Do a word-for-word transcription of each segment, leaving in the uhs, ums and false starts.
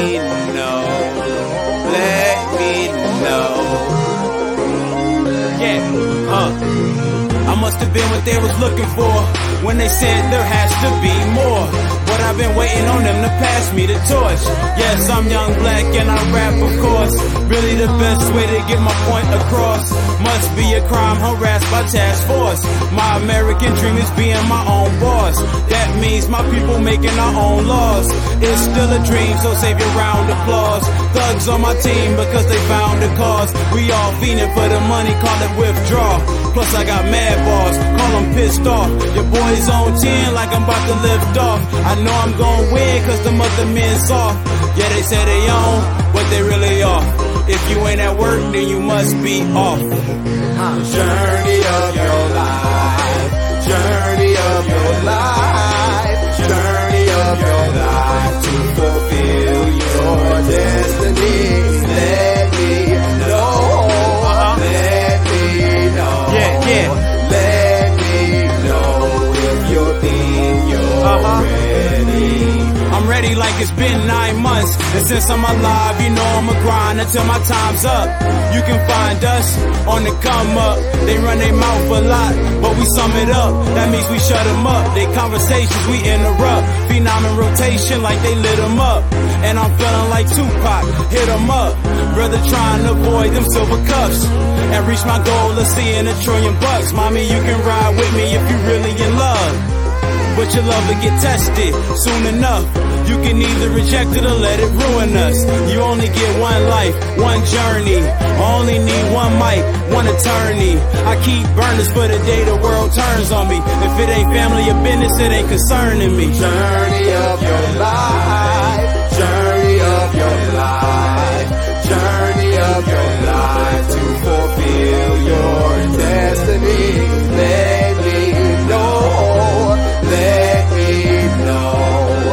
me know. Let me know. Yeah, uh. I must have been what they was looking for when they said there has to be more. But I've been waiting on them to pass me the torch. Yes, I'm young, black, and I rap, of course. Really the best way to get my point across. Must be a crime harassed by task force. My American dream is being my own boss. That means my people making our own laws. It's still a dream, so save your round of applause. Thugs on my team because they found the cause. We all fiending for the money, call it withdraw. Plus I got mad balls, call them pissed off. Your boy's on ten like I'm about to lift off. I know I'm gon' win cause the mother men's off. Yeah, they say they on, but they really off. If you ain't at work, then you must be off. Journey of your life, journey of your life, journey of your life to fulfill your destiny. Let me know, let me know, yeah, yeah. Let me know if you're thinking you're uh-huh. ready. I'm ready like it's been nine months. And since I'm alive, you know I'ma grind until my time's up. You can find us on the come up. They run their mouth a lot, but we sum it up. That means we shut them up. They conversations we interrupt. Phenom in rotation like they lit them up. And I'm feeling like Tupac, hit them up. Brother trying to avoid them silver cuffs and reach my goal of seeing a trillion bucks. Mommy, you can ride with me if you really in love. But your love will get tested soon enough. You can either reject it or let it ruin us. You only get one life, one journey. I only need one mic, one attorney. I keep burners for the day the world turns on me. If it ain't family or business, it ain't concerning me. Journey of your life, journey of your life, journey of your life to fulfill your destiny. Let me know, let me know,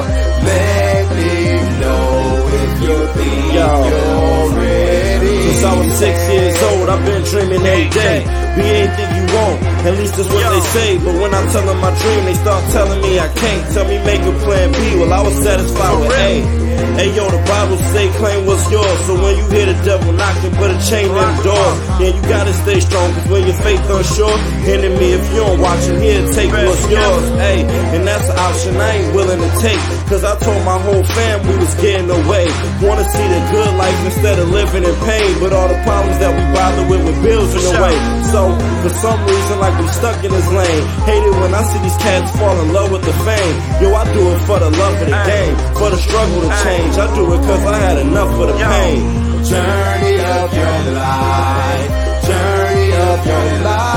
let me know if you think you're ready. Since I was six years old, I've been dreaming every day. Be anything you want, at least that's what they say. But when I tell them my dream, they start telling me I can't. Tell me make a plan B, well I was satisfied with A. Hey yo, the Bible say claim what's yours. So when you hear the devil knocking, put a chain in the door. Yeah, you gotta stay strong, cause when your faith unsure, enemy if you don't watch it here, take what's yours. Hey, and that's an option I ain't willing to take, cause I told my whole fam we was getting away. Wanna see the good life instead of living in pain, but all the problems that we bother with with bills in the way. So for some reason like we stuck in this lane. Hate it when I see these cats fall in love with the fame. Yo, I do it for the love of the game, for the struggle to change. I do it cause I had enough of the pain. Journey of your life, journey of your life.